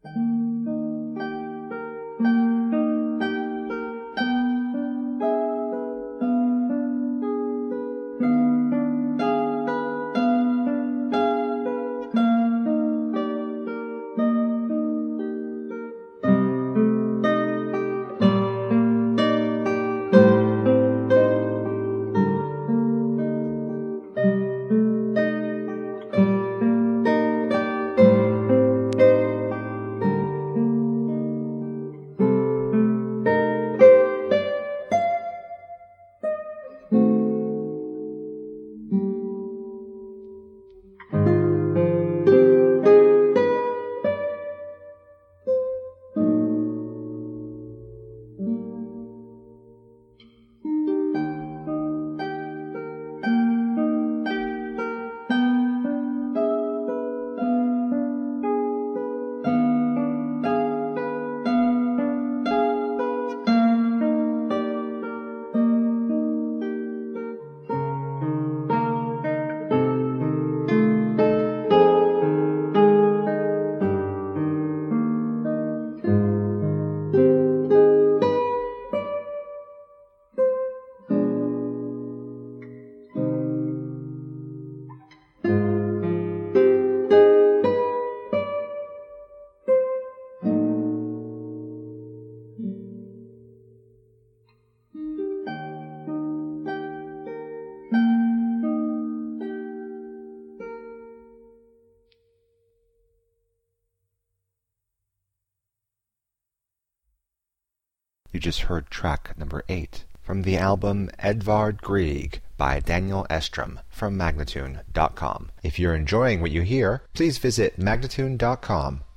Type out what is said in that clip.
You just heard track number 8 from the album Edvard Grieg by Daniel Estrom from Magnatune.com. If you're enjoying what you hear, please visit Magnatune.com